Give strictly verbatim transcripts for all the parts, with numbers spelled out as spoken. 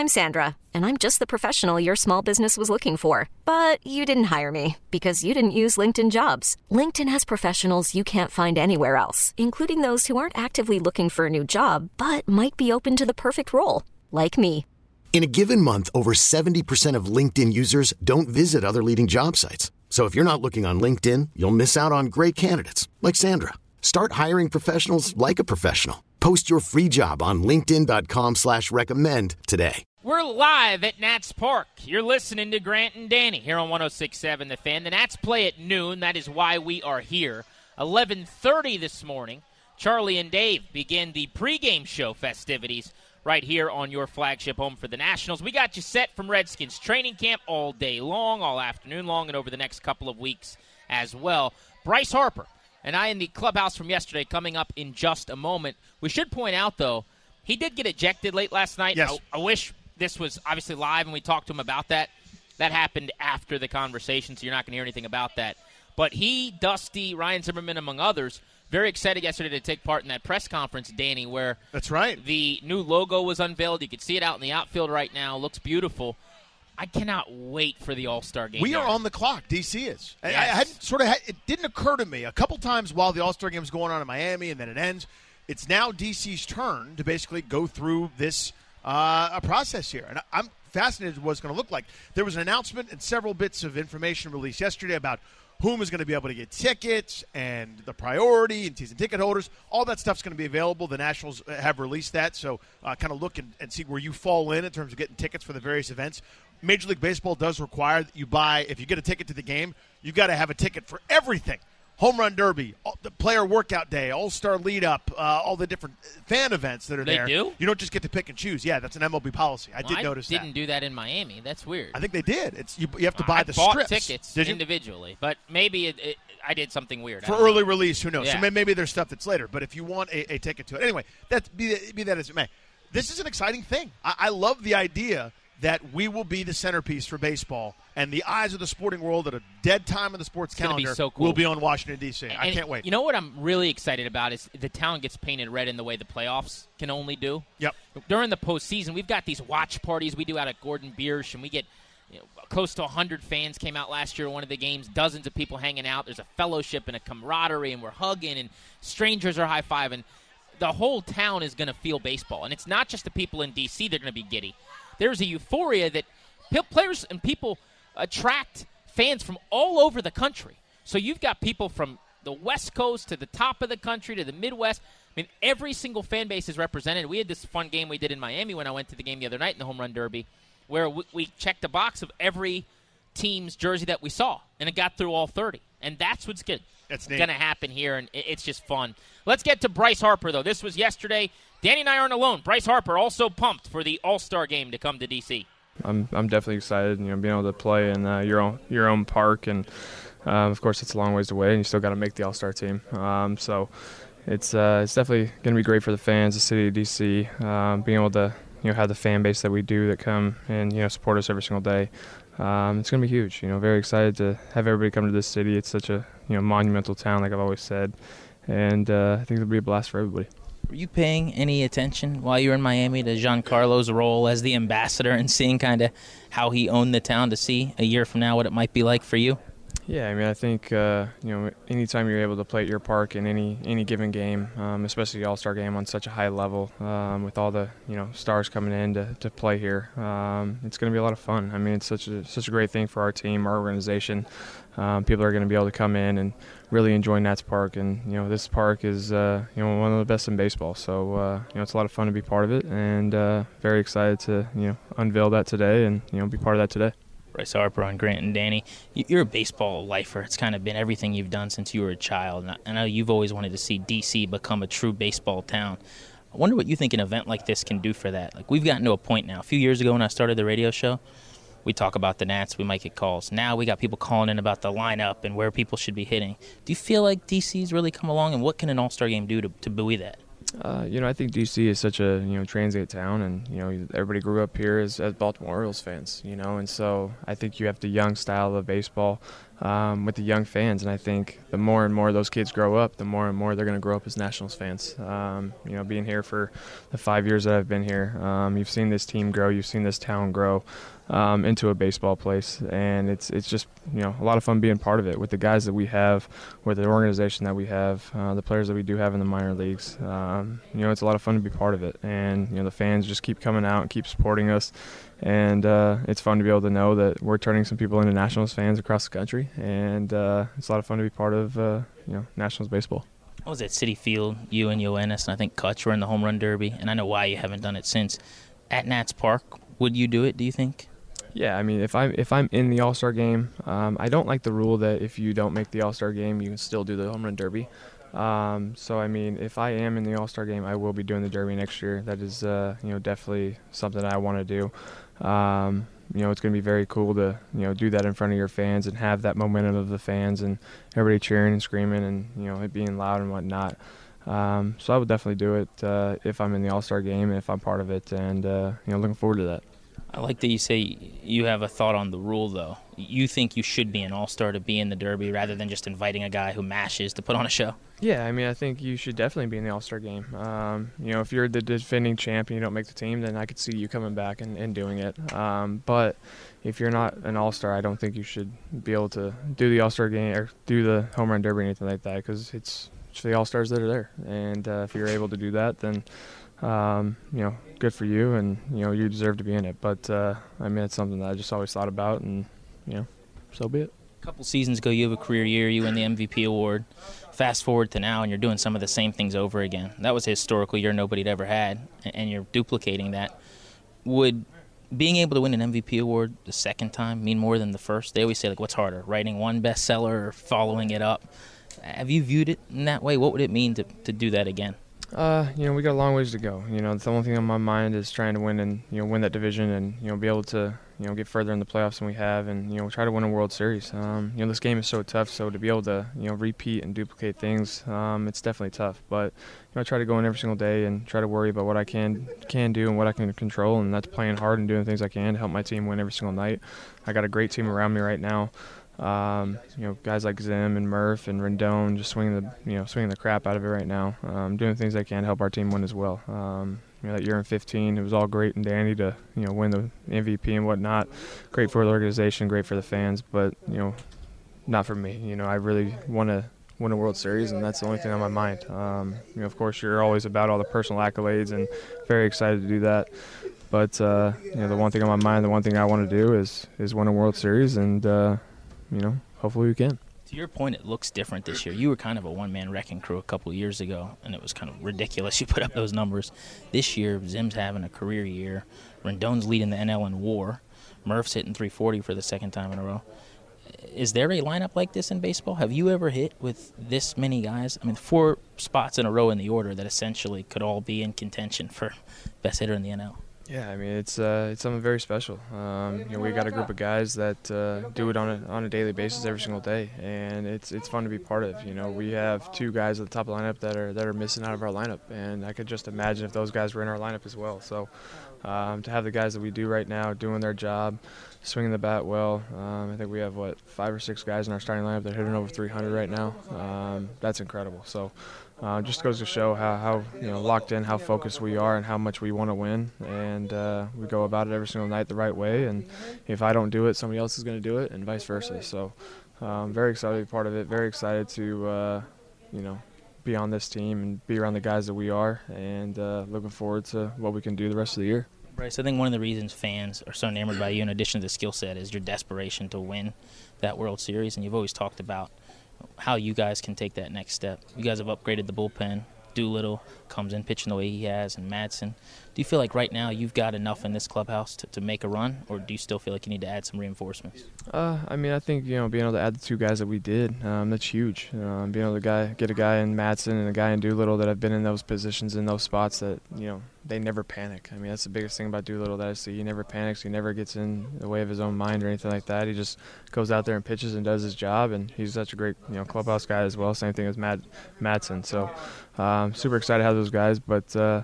I'm Sandra, and I'm just the professional your small business was looking for. But you didn't hire me because you didn't use LinkedIn Jobs. LinkedIn has professionals you can't find anywhere else, including those who aren't actively looking for a new job, but might be open to the perfect role, like me. In a given month, over seventy percent of LinkedIn users don't visit other leading job sites. So if you're not looking on LinkedIn, you'll miss out on great candidates like Sandra. Start hiring professionals like a professional. Post your free job on linkedin.com slash recommend today. We're live at Nats Park. You're listening to Grant and Danny here on one oh six point seven The Fan. The Nats play at noon. That is why we are here. eleven thirty this morning, Charlie and Dave begin the pregame show festivities right here on your flagship home for the Nationals. We got you set from Redskins training camp all day long, all afternoon long, and over the next couple of weeks as well. Bryce Harper and I in the clubhouse from yesterday coming up in just a moment. We should point out, though, he did get ejected late last night. Yes. I, I wish this was obviously live and we talked to him about that. That happened after the conversation, so you're not going to hear anything about that. But he, Dusty, Ryan Zimmerman, among others, very excited yesterday to take part in that press conference, Danny, where that's right. The new logo was unveiled. You can see it out in the outfield right now. Looks beautiful. I cannot wait for the All-Star game. We there. are on the clock. D C is. Yes. I, I hadn't sort of. Had, it didn't occur to me a couple times while the All-Star game is going on in Miami, and then it ends. It's now D C's turn to basically go through this uh, a process here, and I'm fascinated what it's going to look like. There was an announcement and several bits of information released yesterday about whom is going to be able to get tickets and the priority and season ticket holders. All that stuff's going to be available. The Nationals have released that, so uh, kind of look and, and see where you fall in in terms of getting tickets for the various events. Major League Baseball does require that you buy, if you get a ticket to the game, you've got to have a ticket for everything. Home Run Derby, all, the Player Workout Day, All-Star Lead-Up, uh, all the different fan events that are they there. They do? You don't just get to pick and choose. Yeah, that's an M L B policy. I well, did I notice that. I didn't do that in Miami. That's weird. I think they did. It's You, you have to buy I the bought strips. tickets did you? individually, but maybe it, it, I did something weird. For early know. release, who knows? Yeah. So maybe there's stuff that's later. But if you want a, a ticket to it. Anyway, that be, be that as it may. This is an exciting thing. I, I love the idea that we will be the centerpiece for baseball, and the eyes of the sporting world at a dead time of the sports it's calendar be so cool. will be on Washington, D C. And, I can't wait. You know what I'm really excited about is the town gets painted red in the way the playoffs can only do. Yep. During the postseason, we've got these watch parties we do out at Gordon Biersch, and we get you know, close to one hundred fans came out last year at one of the games, dozens of people hanging out. There's a fellowship and a camaraderie, and we're hugging, and strangers are high-fiving. The whole town is going to feel baseball, and it's not just the people in D C that are going to be giddy. There's a euphoria that players and people attract fans from all over the country. So you've got people from the West Coast to the top of the country to the Midwest. I mean, every single fan base is represented. We had this fun game we did in Miami when I went to the game the other night in the Home Run Derby, where we, we checked a box of every team's jersey that we saw, and it got through all thirty. And that's what's good. That's going to happen here, and it's just fun. Let's get to Bryce Harper, though. This was yesterday. Danny and I aren't alone. Bryce Harper also pumped for the All-Star game to come to D C. I'm I'm definitely excited, you know, being able to play in uh, your own your own park, and uh, of course it's a long ways away, and you still got to make the All-Star team. Um, so it's uh, it's definitely going to be great for the fans, the city of D C, um, being able to you know have the fan base that we do that come and you know support us every single day. Um, it's going to be huge. You know, very excited to have everybody come to this city. It's such a you know monumental town, like I've always said, and uh, I think it'll be a blast for everybody. Were you paying any attention while you were in Miami to Giancarlo's role as the ambassador and seeing kind of how he owned the town to see a year from now what it might be like for you? Yeah, I mean, I think, uh, you know, anytime you're able to play at your park in any any given game, um, especially the All-Star game on such a high level, um, with all the, you know, stars coming in to, to play here, um, it's going to be a lot of fun. I mean, it's such a, such a great thing for our team, our organization. Um, people are going to be able to come in and really enjoy Nats Park. And, you know, this park is, uh, you know, one of the best in baseball. So, uh, you know, it's a lot of fun to be part of it, and uh, very excited to, you know, unveil that today and, you know, be part of that today. Bryce Harper on Grant and Danny. You're a baseball lifer. It's kind of been everything you've done since you were a child. And I know you've always wanted to see D C become a true baseball town. I wonder what you think an event like this can do for that. Like, we've gotten to a point now. A few years ago when I started the radio show, we talk about the Nats, we might get calls. Now we got people calling in about the lineup and where people should be hitting. Do you feel like D C's really come along, and what can an All-Star game do to, to buoy that? Uh, you know, I think D C is such a, you know, transient town, and, you know, everybody grew up here as, as Baltimore Orioles fans, you know, and so I think you have the young style of baseball, um, with the young fans. And I think the more and more those kids grow up, the more and more they're going to grow up as Nationals fans. Um, you know, being here for the five years that I've been here, um, you've seen this team grow, you've seen this town grow um, into a baseball place, and it's it's just, you know, a lot of fun being part of it with the guys that we have, with the organization that we have, uh, the players that we do have in the minor leagues. Um, you know, it's a lot of fun to be part of it, and you know, the fans just keep coming out and keep supporting us. And uh, it's fun to be able to know that we're turning some people into Nationals fans across the country, and uh, it's a lot of fun to be part of, uh, you know, Nationals baseball. I was at Citi Field, you and Yoenis, and I think Kutch were in the home run derby, and I know why you haven't done it since. At Nats Park, would you do it, do you think? Yeah, I mean, if I'm if I'm in the All-Star game, um, I don't like the rule that if you don't make the All-Star game, you can still do the home run derby. Um, so I mean, if I am in the All-Star game, I will be doing the derby next year. That is, uh, you know, definitely something I want to do. Um, you know, it's going to be very cool to, you know, do that in front of your fans and have that momentum of the fans and everybody cheering and screaming and, you know, it being loud and whatnot. Um, so I would definitely do it uh, if I'm in the All-Star game and if I'm part of it, and uh, you know, looking forward to that. I like that you say you have a thought on the rule, though. You think you should be an all-star to be in the Derby rather than just inviting a guy who mashes to put on a show? Yeah, I mean, I think you should definitely be in the All-Star game. Um, you know, if you're the defending champ and you don't make the team, then I could see you coming back and, and doing it. Um, but if you're not an All-Star, I don't think you should be able to do the All-Star game or do the home run derby or anything like that, because it's, it's for the All-Stars that are there. And uh, if you're able to do that, then Um, you know, good for you, and you know, you deserve to be in it. But uh, I mean, it's something that I just always thought about, and you know, so be it. A couple seasons ago, you have a career year. You win the M V P award. Fast forward to now, and you're doing some of the same things over again. That was a historical year nobody'd ever had, and you're duplicating that. Would being able to win an M V P award the second time mean more than the first? They always say, like, what's harder, writing one bestseller or following it up? Have you viewed it in that way? What would it mean to, to do that again? Uh, you know, we got a long ways to go. You know, the only thing on my mind is trying to win and, you know, win that division and, you know, be able to, you know, get further in the playoffs than we have and, you know, try to win a World Series. Um, you know, this game is so tough, so to be able to, you know, repeat and duplicate things, um, it's definitely tough. But, you know, I try to go in every single day and try to worry about what I can can do and what I can control, and that's playing hard and doing things I can to help my team win every single night. I got a great team around me right now. Um, you know, guys like Zim and Murph and Rendon just swinging the, you know, swinging the crap out of it right now. Um, doing things they can to help our team win as well. Um, you know, that year in fifteen, it was all great and dandy to, you know, win the M V P and whatnot. Great for the organization, great for the fans, but, you know, not for me. You know, I really want to win a World Series, and that's the only thing on my mind. Um, you know, of course, you're always about all the personal accolades, and very excited to do that. But, uh, you know, the one thing on my mind, the one thing I want to do is is win a World Series, and, uh, you know, hopefully we can. To your point, it looks different this year. You were kind of a one-man wrecking crew a couple of years ago, and it was kind of ridiculous. You put up those numbers. This year, Zim's having a career year. Rendon's leading the N L in WAR. Murph's hitting three forty for the second time in a row. Is there a lineup like this in baseball? Have you ever hit with this many guys? I mean, four spots in a row in the order that essentially could all be in contention for best hitter in the N L. Yeah, I mean, it's uh, it's something very special. Um, you know, we got a group of guys that uh, do it on a on a daily basis every single day, and it's it's fun to be part of. You know, we have two guys at the top of the lineup that are that are missing out of our lineup, and I could just imagine if those guys were in our lineup as well. So, um, to have the guys that we do right now doing their job, swinging the bat well, um, I think we have what five or six guys in our starting lineup that are hitting over three hundred right now. Um, that's incredible. So. Uh, just goes to show how, how you know locked in, how focused we are, and how much we want to win. And uh, we go about it every single night the right way. And if I don't do it, somebody else is going to do it, and vice versa. So I'm um, very excited to be part of it. Very excited to uh, you know be on this team and be around the guys that we are. And uh, looking forward to what we can do the rest of the year. Bryce, I think one of the reasons fans are so enamored by you, in addition to the skill set, is your desperation to win that World Series. And you've always talked about how you guys can take that next step. You guys have upgraded the bullpen. Doolittle comes in pitching the way he has, and Madsen. Do you feel like right now you've got enough in this clubhouse to, to make a run, or do you still feel like you need to add some reinforcements? Uh, I mean, I think, you know, being able to add the two guys that we did, um, that's huge. Um, being able to guy, get a guy in Madsen and a guy in Doolittle that have been in those positions, in those spots that, you know, they never panic. I mean, that's the biggest thing about Doolittle that I see. He never panics. He never gets in the way of his own mind or anything like that. He just goes out there and pitches and does his job, and he's such a great, you know, clubhouse guy as well. Same thing as Matt Madsen. So, um, super excited to have those guys, but, uh,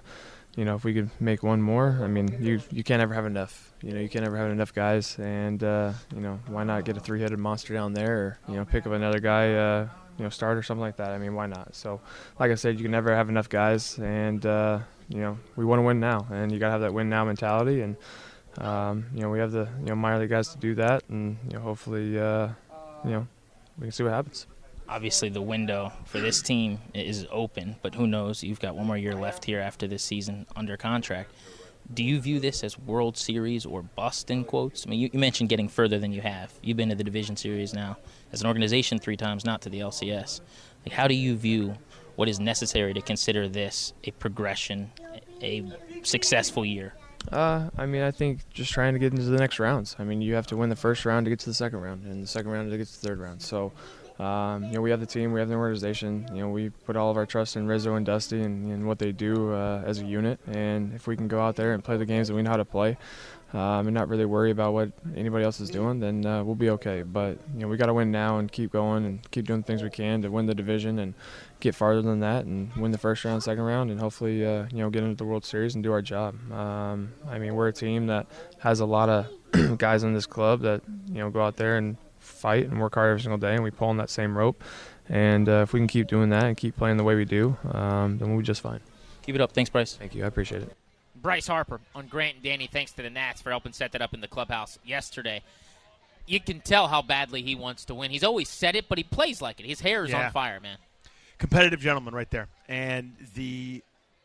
you know, if we could make one more, I mean, you you can't ever have enough. You know, you can't ever have enough guys, and uh, you know, why not get a three-headed monster down there, or you know, pick up another guy, uh, you know, start or something like that. I mean, why not? So, like I said, you can never have enough guys, and uh, you know, we want to win now, and you gotta have that win now mentality, and um, you know, we have the you know minor league guys to do that, and you know, hopefully, uh, you know, we can see what happens. Obviously, the window for this team is open, but who knows? You've got one more year left here after this season under contract. Do you view this as World Series or bust, in quotes? I mean, you, you mentioned getting further than you have. You've been to the Division Series now as an organization three times, not to the L C S. Like, how do you view what is necessary to consider this a progression, a successful year? Uh, I mean, I think just trying to get into the next rounds. I mean, you have to win the first round to get to the second round, and the second round to get to the third round. So, um, you know, we have the team, we have the organization. You know, we put all of our trust in Rizzo and Dusty and, and what they do uh, as a unit. And if we can go out there and play the games that we know how to play, um, and not really worry about what anybody else is doing, then uh, we'll be okay. But you know, we got to win now and keep going and keep doing the things we can to win the division and get farther than that and win the first round, second round, and hopefully uh, you know, get into the World Series and do our job. Um, I mean, we're a team that has a lot of guys in this club that you know go out there and fight and work hard every single day, and we pull on that same rope. And uh, if we can keep doing that and keep playing the way we do, um, then we'll be just fine. Keep it up. Thanks, Bryce. Thank you. I appreciate it. Bryce Harper on Grant and Danny. Thanks to the Nats for helping set that up in the clubhouse yesterday. You can tell how badly he wants to win. He's always said it, but he plays like it. His hair is yeah. on fire, man. Competitive gentleman right there. And the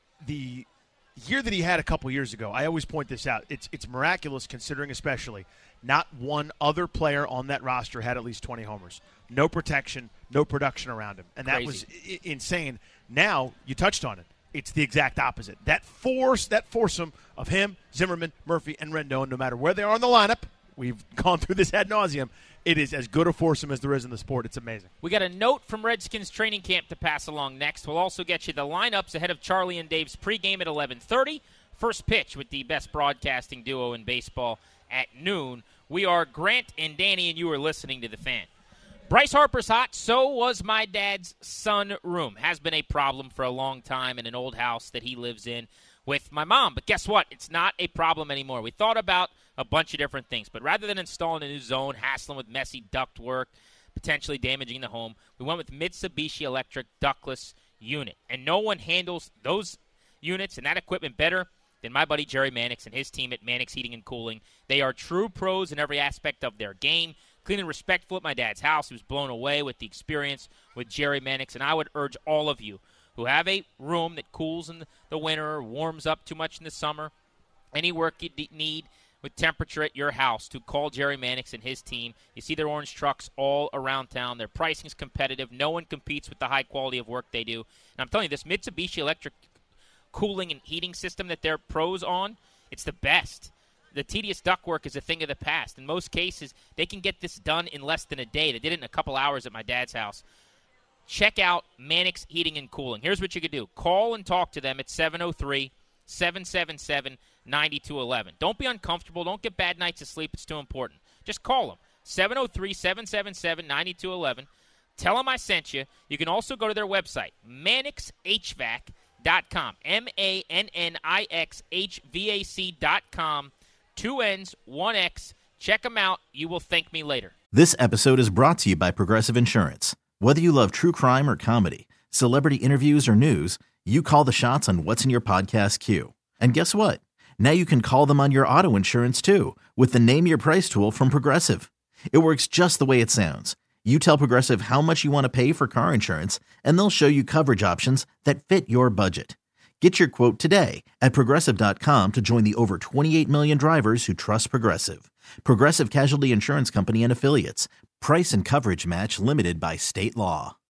the year that he had a couple years ago, I always point this out. It's it's miraculous considering especially not one other player on that roster had at least twenty homers. No protection, no production around him. And that Crazy. was I- insane. Now, you touched on it. It's the exact opposite. That force, that foursome of him, Zimmerman, Murphy, and Rendon, no matter where they are in the lineup, we've gone through this ad nauseum, it is as good a foursome as there is in the sport. It's amazing. We got a note from Redskins training camp to pass along next. We'll also get you the lineups ahead of Charlie and Dave's pregame at eleven thirty. First pitch with the best broadcasting duo in baseball at noon. We are Grant and Danny, and you are listening to The Fan. Bryce Harper's hot. So was my dad's sunroom. Has been a problem for a long time in an old house that he lives in with my mom. But guess what? It's not a problem anymore. We thought about a bunch of different things. But rather than installing a new zone, hassling with messy ductwork, potentially damaging the home, we went with Mitsubishi Electric ductless unit. And no one handles those units and that equipment better than my buddy Jerry Mannix and his team at Mannix Heating and Cooling. They are true pros in every aspect of their game. Clean and respectful at my dad's house. He was blown away with the experience with Jerry Mannix. And I would urge all of you who have a room that cools in the winter or warms up too much in the summer, any work you need with temperature at your house, to call Jerry Mannix and his team. You see their orange trucks all around town. Their pricing is competitive. No one competes with the high quality of work they do. And I'm telling you, this Mitsubishi Electric cooling and heating system that they're pros on, it's the best. The tedious ductwork is a thing of the past. In most cases, they can get this done in less than a day. They did it in a couple hours at my dad's house. Check out Mannix Heating and Cooling. Here's what you could do. Call and talk to them at seven oh three, seven seven seven, nine two one one. Don't be uncomfortable. Don't get bad nights of sleep. It's too important. Just call them, seven oh three, seven seven seven, nine two one one. Tell them I sent you. You can also go to their website, mannix h v a c dot com, M A N N I X H V A C dot com. Two N's, one X. Check them out. You will thank me later. This episode is brought to you by Progressive Insurance. Whether you love true crime or comedy, celebrity interviews or news, you call the shots on what's in your podcast queue. And guess what? Now you can call them on your auto insurance too with the Name Your Price tool from Progressive. It works just the way it sounds. You tell Progressive how much you want to pay for car insurance, and they'll show you coverage options that fit your budget. Get your quote today at Progressive dot com to join the over twenty-eight million drivers who trust Progressive. Progressive Casualty Insurance Company and Affiliates. Price and coverage match limited by state law.